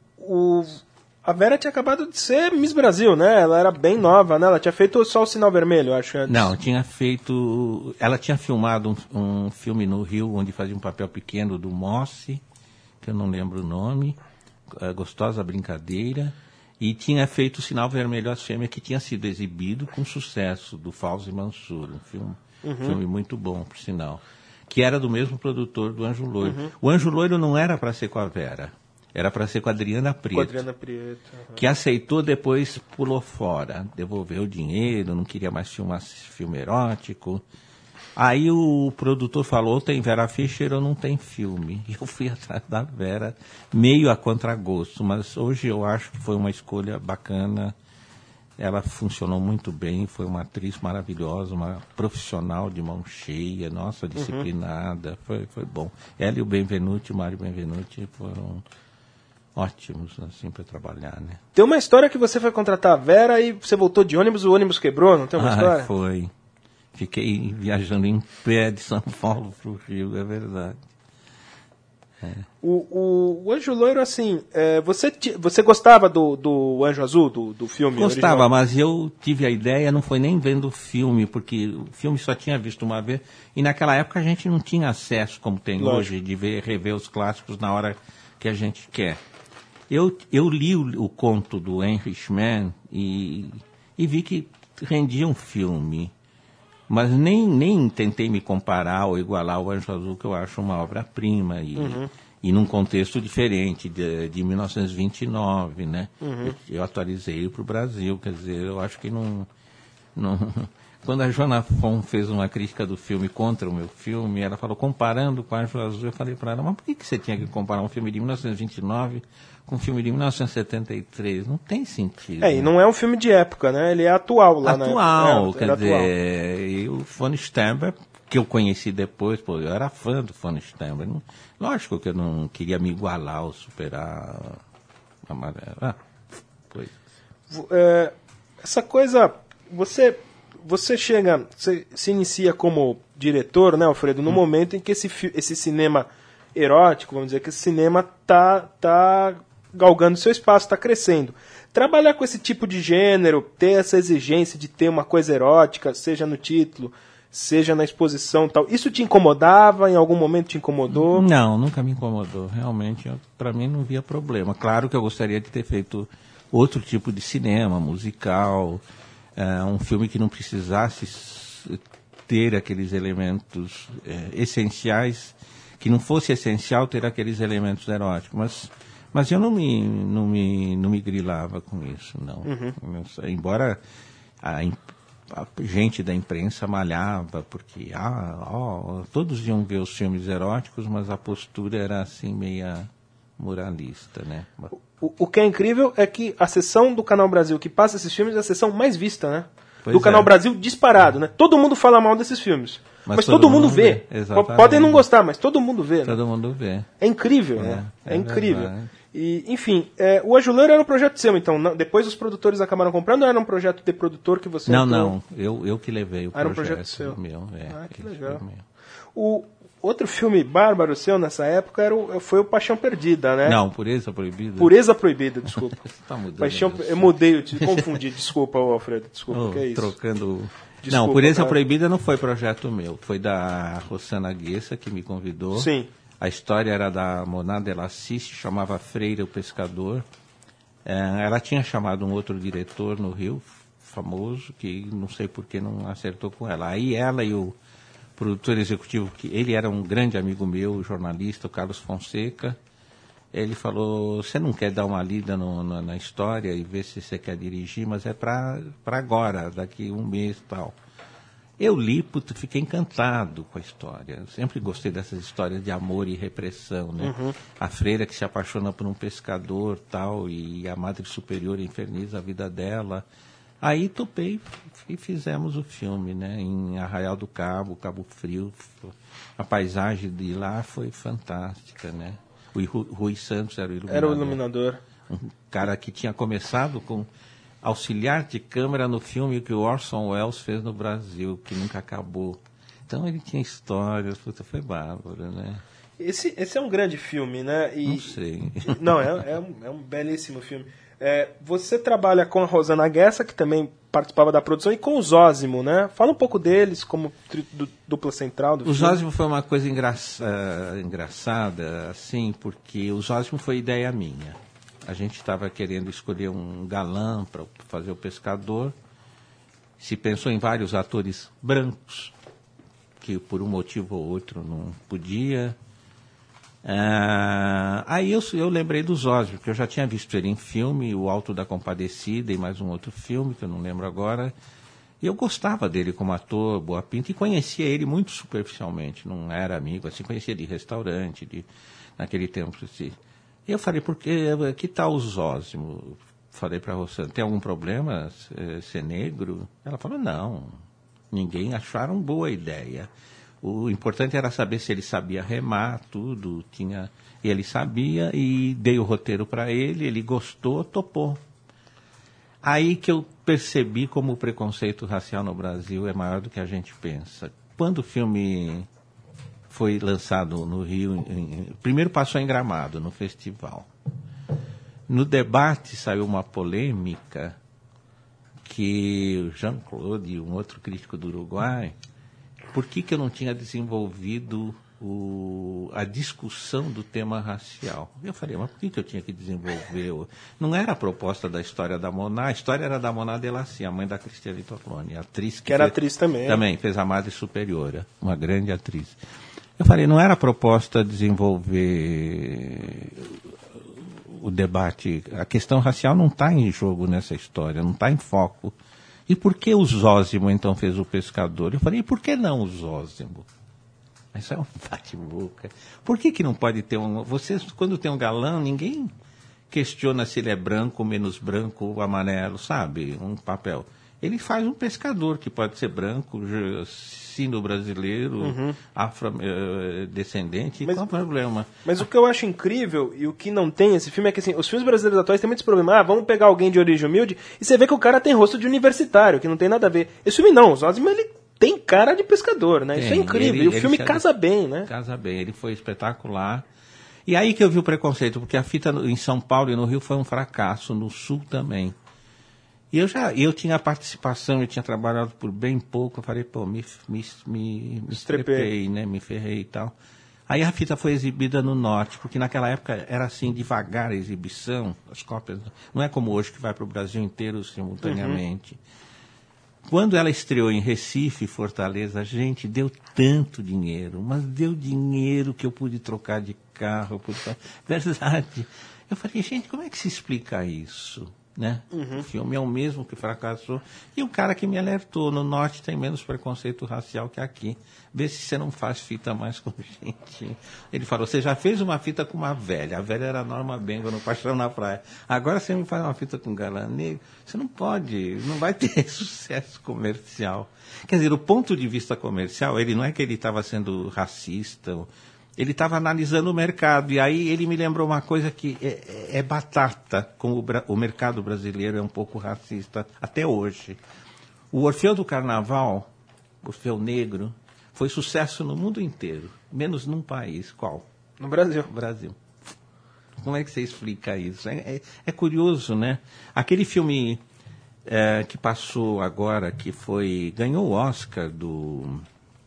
A Vera tinha acabado de ser Miss Brasil, né? Ela era bem nova, né? Ela tinha feito só o Sinal Vermelho, acho. Antes. Não, tinha feito... Ela tinha filmado um filme no Rio, onde fazia um papel pequeno do Mossi, que eu não lembro o nome... Gostosa Brincadeira, e tinha feito o Sinal Vermelho às Fêmeas, que tinha sido exibido com sucesso, do Fauzi Mansur, um filme muito bom, por sinal, que era do mesmo produtor do Anjo Loiro. O Anjo Loiro não era para ser com a Vera, era para ser com a Adriana Prieto, que aceitou, depois pulou fora, devolveu o dinheiro, não queria mais filmar filme erótico. Aí o produtor falou, tem Vera Fischer ou não tem filme? E eu fui atrás da Vera, meio a contragosto, mas hoje eu acho que foi uma escolha bacana. Ela funcionou muito bem, foi uma atriz maravilhosa, uma profissional de mão cheia, nossa, disciplinada, foi bom. Ela e o Benvenuti, o Mário Benvenuti, foram ótimos assim para trabalhar, né? Tem uma história que você foi contratar a Vera e você voltou de ônibus, o ônibus quebrou, não tem uma história? Foi. Fiquei viajando em pé de São Paulo para o Rio, é verdade. O Anjo Loiro, assim, você gostava do Anjo Azul, do filme Gostava, original? mas eu tive a ideia, não foi nem vendo o filme, porque o filme só tinha visto uma vez, e naquela época a gente não tinha acesso, como tem hoje, de rever os clássicos na hora que a gente quer. Eu li o conto do Heinrich Mann e vi que rendia um filme. Mas nem tentei me comparar ou igualar ao Anjo Azul, que eu acho uma obra-prima, e num contexto diferente, de 1929, né? Eu atualizei para o Brasil, quer dizer, eu acho que não... Quando a Joana Fon fez uma crítica do filme contra o meu filme, ela falou, comparando com Anjo Azul, eu falei para ela, mas por que você tinha que comparar um filme de 1929 com um filme de 1973? Não tem sentido. E não é um filme de época, né? Ele é atual lá, né? Quer dizer, e o Von Stember, que eu conheci depois, eu era fã do Von Stember. Lógico que eu não queria me igualar ou superar a maré. Essa coisa, você se inicia como diretor, né, Alfredo, no momento em que esse cinema erótico, vamos dizer, que esse cinema tá galgando seu espaço, está crescendo. Trabalhar com esse tipo de gênero, ter essa exigência de ter uma coisa erótica, seja no título, seja na exposição e tal, isso te incomodava? Em algum momento te incomodou? Não, nunca me incomodou. Realmente, para mim não via problema. Claro que eu gostaria de ter feito outro tipo de cinema, musical, um filme que não precisasse ter aqueles elementos essenciais, que não fosse essencial ter aqueles elementos eróticos, mas eu não me grilava com isso, não. Embora a gente da imprensa malhava, porque todos iam ver os filmes eróticos, mas a postura era assim meia moralista, né? O que é incrível é que a sessão do Canal Brasil que passa esses filmes é a sessão mais vista, né? Pois do Canal Brasil disparado, né? Todo mundo fala mal desses filmes. Mas todo mundo vê. Podem não gostar, mas todo mundo vê. Todo mundo vê. É incrível, né? É incrível. Verdade. E, enfim, o Ajuleiro era um projeto seu, então. Depois os produtores acabaram comprando ou era um projeto de produtor que você... Não. Eu que levei o projeto. Era um projeto seu. Meu, que legal. O outro filme bárbaro seu nessa época foi o Paixão Perdida, né? Não, Pureza Proibida. Pureza Proibida, desculpa. Tá mudando. Eu mudei, eu te confundi. Desculpa, Alfredo, desculpa, que é isso? Trocando... Desculpa, não, Pureza Proibida não foi projeto meu. Foi da Rossana Guessa que me convidou. Sim. A história era da Mona Delassis, se chamava Freire o Pescador. Ela tinha chamado um outro diretor no Rio, famoso, que não sei por que não acertou com ela. Aí ela e o produtor executivo, que ele era um grande amigo meu, o jornalista, o Carlos Fonseca, ele falou, você não quer dar uma lida na história e ver se você quer dirigir, mas é para agora, daqui um mês e tal. Eu li, fiquei encantado com a história. Eu sempre gostei dessas histórias de amor e repressão, né? A freira que se apaixona por um pescador, tal, e a Madre Superiora inferniza a vida dela. Aí topei e fizemos o filme, né? Em Arraial do Cabo, Cabo Frio. A paisagem de lá foi fantástica, né? O Rui Santos era o iluminador. Era o iluminador. Um cara que tinha começado com auxiliar de câmera no filme que o Orson Welles fez no Brasil, que nunca acabou. Então ele tinha histórias, foi bárbaro, né? Esse é um grande filme, né? Não sei. Não, é um belíssimo filme. Você trabalha com a Rosana Guessa, que também participava da produção, e com o Zósimo, né? Fala um pouco deles, como dupla central do filme. O Zósimo foi uma coisa engraçada, assim, porque o Zósimo foi ideia minha. A gente estava querendo escolher um galã para fazer o pescador. Se pensou em vários atores brancos, que por um motivo ou outro não podia. Aí eu lembrei do Zósimo, porque eu já tinha visto ele em filme, O Alto da Compadecida e mais um outro filme, que eu não lembro agora. E eu gostava dele como ator, boa pinta, e conhecia ele muito superficialmente. Não era amigo, assim, conhecia de restaurante, naquele tempo, assim. E eu falei, que tal o Zósimo? Falei para a Rossana, tem algum problema ser negro? Ela falou, não, ninguém acharam boa ideia. O importante era saber se ele sabia remar, tudo, e ele sabia, e dei o roteiro para ele gostou, topou. Aí que eu percebi como o preconceito racial no Brasil é maior do que a gente pensa. Quando o filme foi lançado no Rio, primeiro passou em Gramado, no festival. No debate saiu uma polêmica que o Jean-Claude, um outro crítico do Uruguai, por que eu não tinha desenvolvido a discussão do tema racial? Eu falei, mas por que eu tinha que desenvolver? Não era a proposta da história da Mona, a história era da Mona Delassis, a mãe da Cristiane Torlone, a atriz que era atriz também. Também, fez a Madre Superiora, uma grande atriz. Eu falei, não era a proposta desenvolver o debate, a questão racial não está em jogo nessa história, não está em foco. E por que o Zósimo, então, fez o pescador? Eu falei, e por que não o Zósimo? Isso é um bate-boca. Por que não pode ter Vocês, quando tem um galã, ninguém questiona se ele é branco, menos branco ou amarelo, sabe? Um papel. Ele faz um pescador, que pode ser branco, sino-brasileiro, afrodescendente, qual é o problema? Mas o que eu acho incrível, e o que não tem esse filme, é que assim, os filmes brasileiros atuais têm muitos problemas. Vamos pegar alguém de origem humilde, e você vê que o cara tem rosto de universitário, que não tem nada a ver. Esse filme não, o Zósimo, ele tem cara de pescador, né? Isso é incrível, e o filme casa bem, né? Casa bem, ele foi espetacular. E aí que eu vi o preconceito, porque a fita em São Paulo e no Rio foi um fracasso, no Sul também. E eu tinha participação, eu tinha trabalhado por bem pouco, eu falei, me estrepei, né? Me ferrei e tal. Aí a fita foi exibida no Norte, porque naquela época era assim, devagar a exibição, as cópias, não é como hoje que vai para o Brasil inteiro simultaneamente. Quando ela estreou em Recife, Fortaleza, gente, deu tanto dinheiro, mas deu dinheiro que eu pude trocar de carro, verdade. Eu falei, gente, como é que se explica isso? Né? O filme é o mesmo que fracassou. E um cara que me alertou, no norte tem menos preconceito racial que aqui. Vê se você não faz fita mais com gente. Ele falou, você já fez uma fita com uma velha. A velha era a Norma Benga no Paixão na Praia. Agora você me faz uma fita com um galã negro. Você não pode, não vai ter sucesso comercial. Quer dizer, do ponto de vista comercial, ele não é que ele estava sendo racista, ele estava analisando o mercado, e aí ele me lembrou uma coisa que é batata, como o mercado brasileiro é um pouco racista até hoje. O Orfeu do Carnaval, Orfeu Negro, foi sucesso no mundo inteiro, menos num país. Qual? No Brasil. Brasil. Como é que você explica isso? É curioso, né? Aquele filme que passou agora, que ganhou o Oscar do...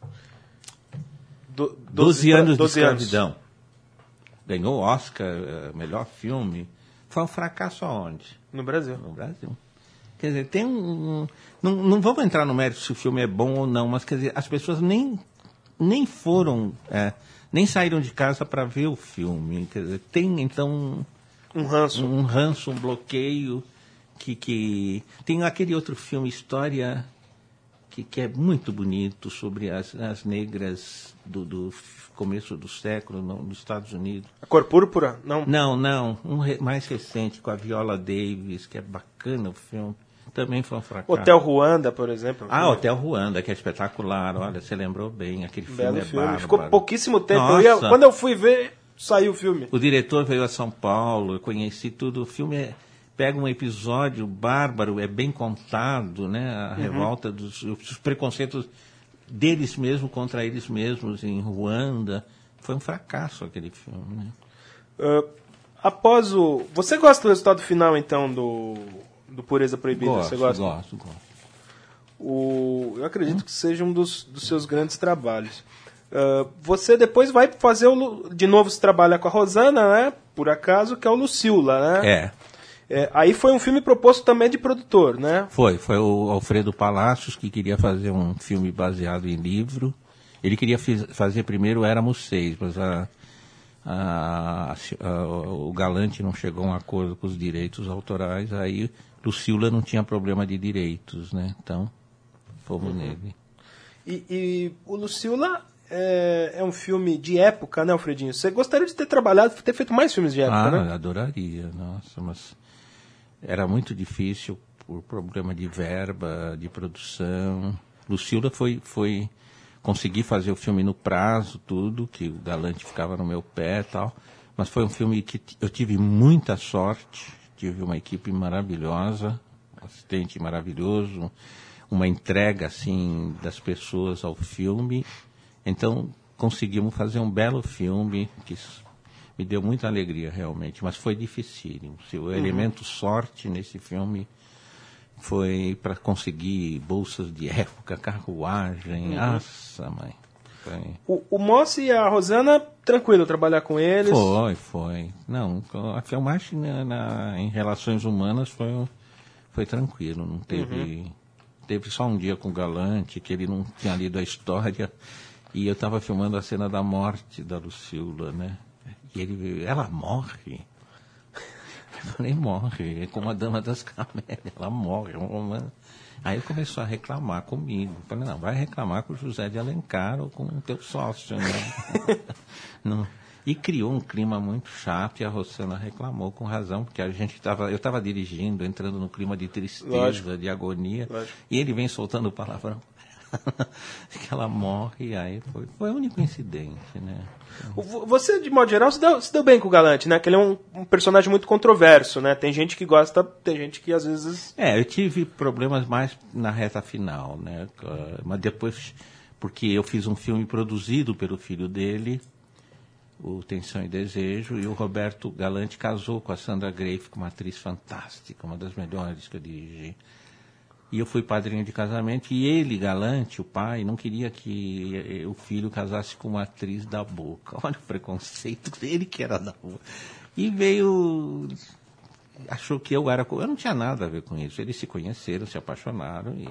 12 anos de escravidão. Ganhou o Oscar, melhor filme. Foi um fracasso aonde? No Brasil. No Brasil. Quer dizer, tem não vamos entrar no mérito se o filme é bom ou não, mas quer dizer, as pessoas nem foram, nem saíram de casa para ver o filme. Quer dizer, tem então um ranço, um bloqueio que tem aquele outro filme, História, que é muito bonito, sobre as negras do começo do século nos Estados Unidos. A Cor Púrpura? Não. Não. Mais recente, com a Viola Davis, que é bacana o filme. Também foi um fracasso. Hotel Ruanda, por exemplo. Hotel Ruanda, que é espetacular. Olha, você lembrou bem. Aquele filme Belo é filme. bárbaro. Ficou pouquíssimo tempo. Nossa. Quando eu fui ver, saiu o filme. O diretor veio a São Paulo, eu conheci tudo. O filme pega um episódio bárbaro, é bem contado, né? A revolta os preconceitos deles mesmos contra eles mesmos em Ruanda. Foi um fracasso aquele filme, né? Você gosta do resultado final, então, do Pureza Proibida? Você gosta? Gosto. Eu acredito que seja um dos seus grandes trabalhos. Você depois vai fazer de novo, se trabalha com a Rosana, né? Por acaso, que é o Lucila, né? Aí foi um filme proposto também de produtor, né? Foi o Alfredo Palacios que queria fazer um filme baseado em livro. Ele queria fazer primeiro Éramos Seis, mas o Galante não chegou a um acordo com os direitos autorais, aí Lucila não tinha problema de direitos, né? Então, fomos nele. E o Lucila é um filme de época, né, Alfredinho? Você gostaria de ter feito mais filmes de época, né? Adoraria, nossa, mas era muito difícil por problema de verba, de produção. Lucila foi conseguir fazer o filme no prazo, tudo, que o Galante ficava no meu pé e tal, mas foi um filme que eu tive muita sorte, tive uma equipe maravilhosa, um assistente maravilhoso, uma entrega, assim, das pessoas ao filme, então conseguimos fazer um belo filme que me deu muita alegria, realmente, mas foi dificílimo. O elemento sorte nesse filme foi para conseguir bolsas de época, carruagem, nossa, mãe. O Mossi e a Rosana, tranquilo trabalhar com eles? Foi. Não, a filmagem em Relações Humanas foi tranquilo, não teve... Teve só um dia com o Galante, que ele não tinha lido a história, e eu estava filmando a cena da morte da Lucila, né? E ela morre. Eu falei, morre, é como a Dama das Camélias, ela morre. Aí ele começou a reclamar comigo. Eu falei, não, vai reclamar com o José de Alencar ou com o teu sócio, né? Não. E criou um clima muito chato, e a Rosana reclamou com razão, porque eu estava dirigindo, entrando no clima de tristeza, lógico, de agonia, lógico, e ele vem soltando palavrão. Que ela morre, e aí foi o único incidente, né? Você, de modo geral, se deu bem com o Galante, né? Que ele é um personagem muito controverso, né? Tem gente que gosta, tem gente que às vezes... Eu tive problemas mais na reta final, né? Mas depois, porque eu fiz um filme produzido pelo filho dele, o Tensão e Desejo, e o Roberto Galante casou com a Sandra Greif, uma atriz fantástica, uma das melhores que eu dirigi. E eu fui padrinho de casamento, e ele, Galante, o pai, não queria que o filho casasse com uma atriz da Boca. Olha o preconceito dele, que era da Boca. E veio... achou que eu era... Eu não tinha nada a ver com isso. Eles se conheceram, se apaixonaram,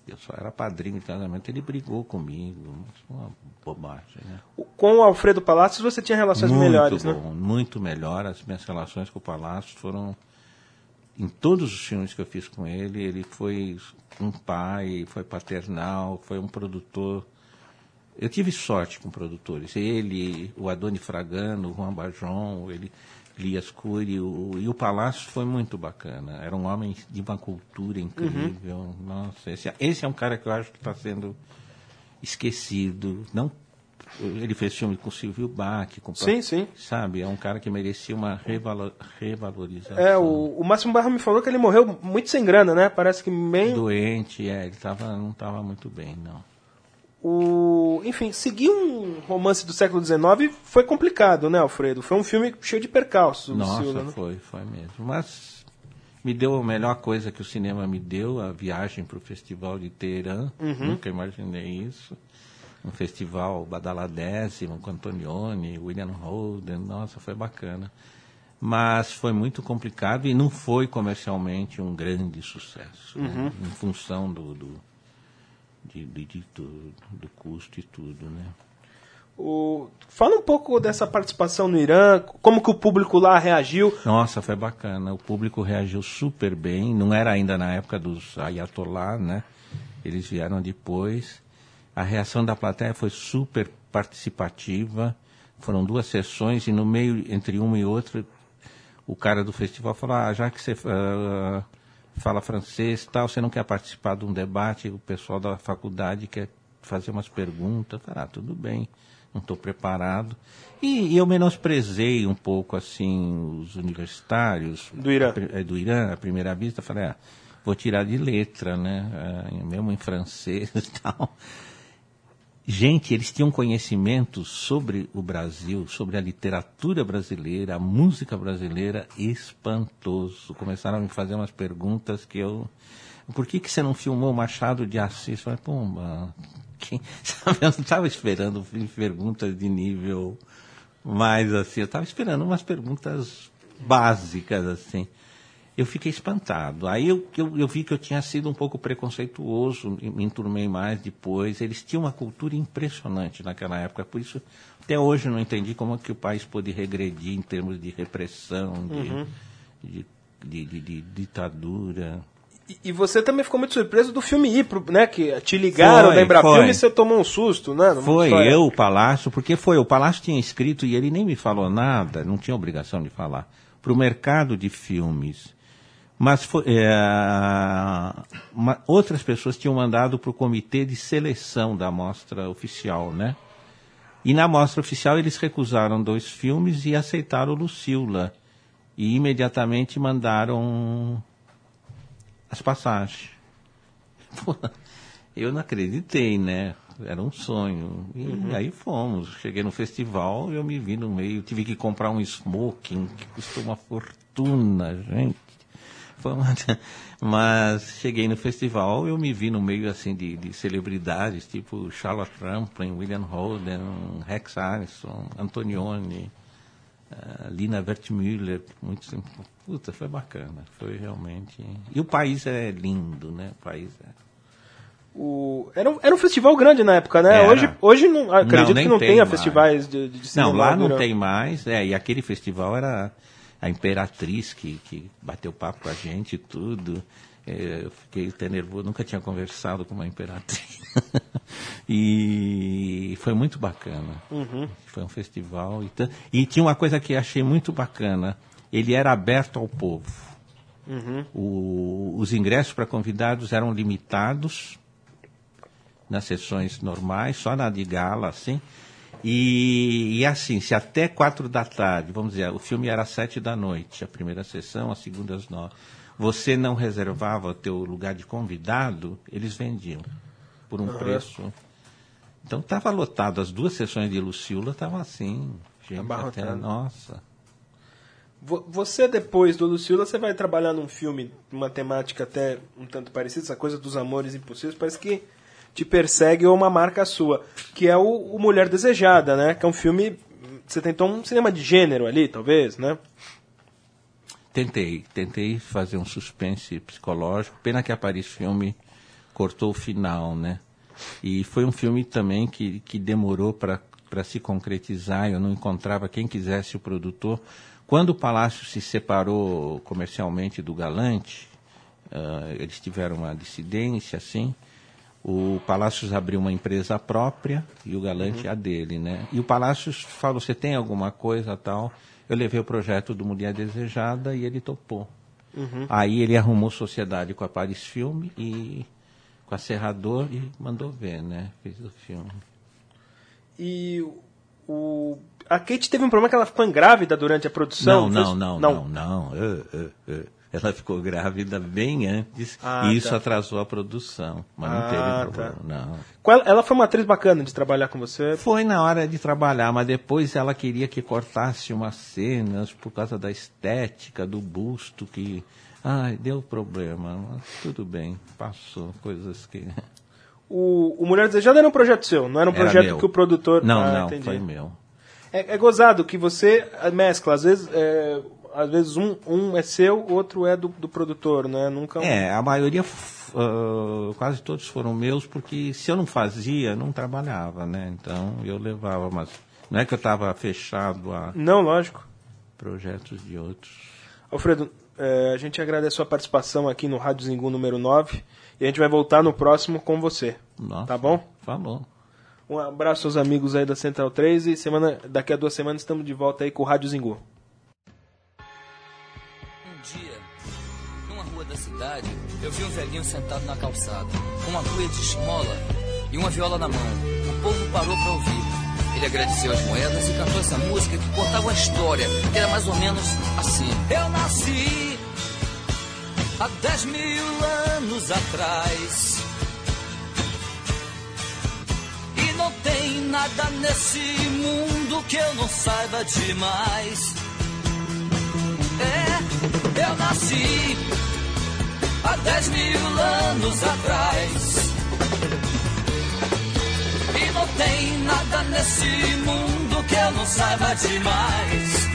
Eu só era padrinho de casamento, ele brigou comigo. Uma bobagem, né? Com o Alfredo Palacios você tinha relações melhores, Muito bom, né? muito melhor. As minhas relações com o Palacios foram... Em todos os filmes que eu fiz com ele foi um pai, foi paternal, foi um produtor. Eu tive sorte com produtores. Ele, o Adoni Fragano, o Juan Bajon, ele, Elias Cury, e o Palacios foi muito bacana. Era um homem de uma cultura incrível. Nossa, esse é um cara que eu acho que está sendo esquecido. Não, ele fez filme com Silvio Bach, com Sim. sabe? É um cara que merecia uma revalorização. O Máximo Barra me falou que ele morreu muito sem grana, né? Parece que meio... Doente, ele não estava muito bem, não. Enfim, seguir um romance do século XIX foi complicado, né, Alfredo? Foi um filme cheio de percalços. Nossa, Lucila, né? foi mesmo. Mas me deu a melhor coisa que o cinema me deu, a viagem para o Festival de Teherã. Nunca imaginei isso. Um festival badaladésimo, com Antonioni, William Holden. Nossa, foi bacana. Mas foi muito complicado e não foi comercialmente um grande sucesso, né? Em função do custo e tudo, né? Fala um pouco dessa participação no Irã, como que o público lá reagiu. Nossa, foi bacana, o público reagiu super bem, não era ainda na época dos Ayatollah, né? Eles vieram depois. A reação da plateia foi super participativa, foram 2 sessões e no meio, entre uma e outra, o cara do festival falou, já que você... fala francês, tal, você não quer participar de um debate, o pessoal da faculdade quer fazer umas perguntas, tudo bem, não estou preparado. E eu menosprezei um pouco, assim, os universitários do Irã, à primeira vista, falei, vou tirar de letra, né, mesmo em francês e tal. Gente, eles tinham conhecimento sobre o Brasil, sobre a literatura brasileira, a música brasileira, espantoso. Começaram a me fazer umas perguntas que eu... Por que você não filmou Machado de Assis? Eu falei, sabe, eu não estava esperando perguntas de nível mais assim. Eu estava esperando umas perguntas básicas, assim. Eu fiquei espantado. Aí eu vi que eu tinha sido um pouco preconceituoso, me enturmei mais depois. Eles tinham uma cultura impressionante naquela época, por isso até hoje eu não entendi como é que o país pôde regredir em termos de repressão, de ditadura. E você também ficou muito surpreso do filme ir, né? Que te ligaram da Embrafilme e você tomou um susto, né? O Palácio, porque o Palácio tinha escrito e ele nem me falou nada, não tinha obrigação de falar, para o mercado de filmes. Mas outras pessoas tinham mandado para o comitê de seleção da mostra oficial, né? E na mostra oficial eles recusaram 2 filmes e aceitaram Lucila. E imediatamente mandaram as passagens. Eu não acreditei, né? Era um sonho. E aí fomos. Cheguei no festival e eu me vi no meio. Tive que comprar um smoking que custou uma fortuna, gente. Mas cheguei no festival, eu me vi no meio assim de celebridades, tipo Charlotte Rampling, William Holden, Rex Harrison, Antonioni, Lina Wertmüller, puta, foi bacana, foi realmente... E o país é lindo, né? O país Era um festival grande na época, né? Hoje não, acredito que não tenha festivais de cinema. Não, lá não tem mais, e aquele festival era... A Imperatriz que bateu papo com a gente e tudo. Eu fiquei até nervoso, nunca tinha conversado com uma imperatriz. E foi muito bacana. Foi um festival. E tinha uma coisa que achei muito bacana. Ele era aberto ao povo. Os ingressos para convidados eram limitados nas sessões normais, só na de gala, assim. E assim, se até 4 da tarde, vamos dizer, o filme era às 7 da noite, a primeira sessão, a segunda às 9, você não reservava o teu lugar de convidado, eles vendiam por um preço. Então estava lotado, as 2 sessões de Lucila estavam assim, gente, até, nossa. Você, depois do Lucila, você vai trabalhar num filme, uma temática até um tanto parecida, essa coisa dos amores impossíveis, parece que te persegue ou uma marca sua, que é o Mulher Desejada, né? Que é um filme... Você tentou um cinema de gênero ali, talvez, né? Tentei fazer um suspense psicológico. Pena que a Paris Filme cortou o final, né? E foi um filme também que demorou para se concretizar. Eu não encontrava quem quisesse o produtor. Quando o Palácio se separou comercialmente do Galante, eles tiveram uma dissidência, assim. O Palácios abriu uma empresa própria e o Galante a dele, né? E o Palácios falou, você tem alguma coisa, tal? Eu levei o projeto do Mulher Desejada e ele topou. Aí ele arrumou sociedade com a Paris Filme e com a Serrador e mandou ver, né? Fez o filme. E a Kate teve um problema que ela ficou grávida durante a produção? Não. Ela ficou grávida bem antes e isso atrasou a produção. Mas não teve problema, não. Ela foi uma atriz bacana de trabalhar com você? Foi na hora de trabalhar, mas depois ela queria que cortasse umas cenas por causa da estética, do busto, que... Ai, deu problema, mas tudo bem, passou, coisas que... O Mulher Desejada era um projeto seu, não era um projeto meu. Que o produtor... Não, entendi. foi meu. É gozado que você mescla, às vezes um é seu, o outro é do produtor, né? Nunca... A maioria, quase todos foram meus, porque se eu não fazia, não trabalhava, né? Então eu levava, mas não é que eu estava fechado a... Não, lógico. Projetos de outros. Alfredo, a gente agradece a sua participação aqui no Rádio Zingu número 9 e a gente vai voltar no próximo com você. Nossa, tá bom? Falou. Um abraço aos amigos aí da Central 3 e daqui a 2 semanas estamos de volta aí com o Rádio Zingu. Um dia, numa rua da cidade, eu vi um velhinho sentado na calçada, com uma cuia de esmola e uma viola na mão. O povo parou para ouvir. Ele agradeceu as moedas e cantou essa música que contava uma história, que era mais ou menos assim. Eu nasci há 10.000 anos atrás. Não tem nada nesse mundo que eu não saiba demais. Eu nasci há 10.000 anos atrás. E não tem nada nesse mundo que eu não saiba demais.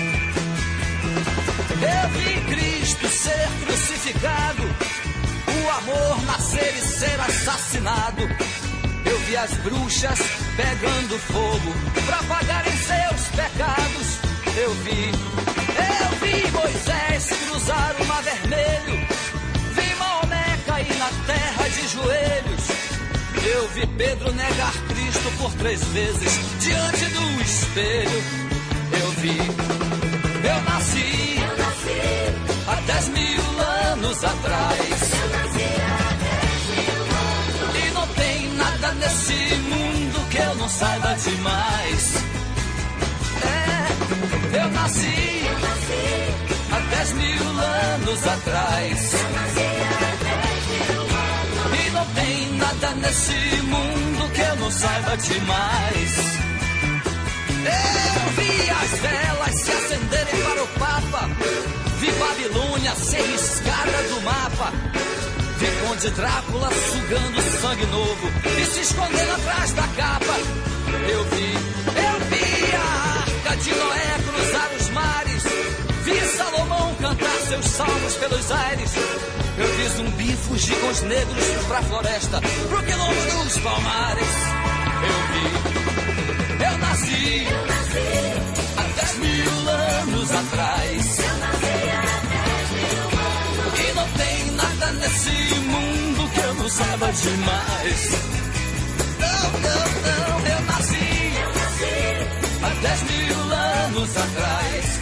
Eu vi Cristo ser crucificado, o amor nascer e ser assassinado. Eu vi as bruxas pegando fogo pra pagarem seus pecados. Eu vi Moisés cruzar o Mar Vermelho. Vi Maomé cair na terra de joelhos. Eu vi Pedro negar Cristo por 3 vezes diante do espelho. Eu nasci há 10.000 anos atrás. Nesse mundo que eu não saiba demais. Eu nasci há 10.000 anos atrás. E não tem nada nesse mundo que eu não saiba demais. Eu vi as velas se acenderem para o Papa. Vi Babilônia ser riscada do mapa. Vi Conde Drácula sugando sangue novo e se escondendo atrás da capa. Eu vi a Arca de Noé cruzar os mares. Vi Salomão cantar seus salmos pelos aires. Eu vi Zumbi fugir com os negros pra floresta, pro quilombo dos palmares. Eu nasci há 10.000 anos atrás. E não tem nada nesse mundo que eu não saiba demais. Não, eu nasci há 10.000 anos atrás.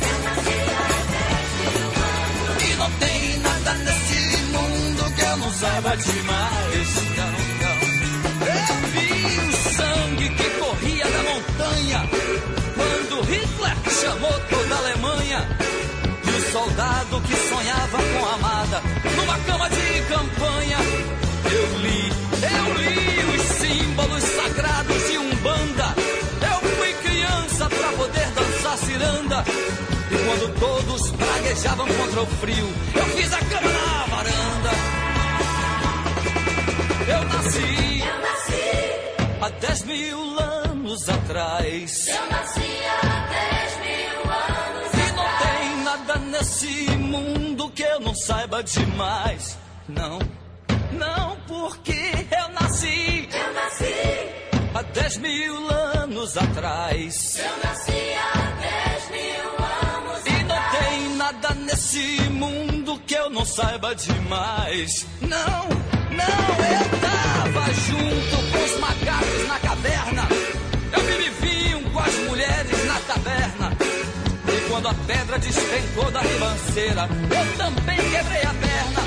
E não tem nada nesse mundo que eu não saiba demais. Não. Eu vi o sangue que corria da montanha quando Hitler chamou toda a Alemanha. Soldado que sonhava com a amada numa cama de campanha. Eu li os símbolos sagrados de Umbanda. Eu fui criança pra poder dançar ciranda. E quando todos praguejavam contra o frio, eu fiz a cama na varanda. Eu nasci há 10.000 anos atrás. Eu nasci há 10.000 anos atrás. Nada nesse mundo que eu não saiba demais. Não. Não, porque eu nasci há 10 mil anos atrás. Eu nasci há 10 mil anos E não tem nada nesse mundo que eu não saiba demais. Não, eu tava junto com os macacos na caverna. Eu me vivi com as mulheres na taberna. E quando a pedra despencou da ribanceira, eu também quebrei a perna.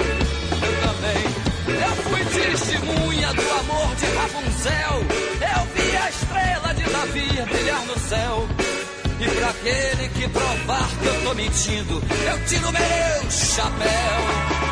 Eu fui testemunha do amor de Rapunzel. Eu vi a estrela de Davi brilhar no céu. E pra aquele que provar que eu tô mentindo, eu tiro meu chapéu.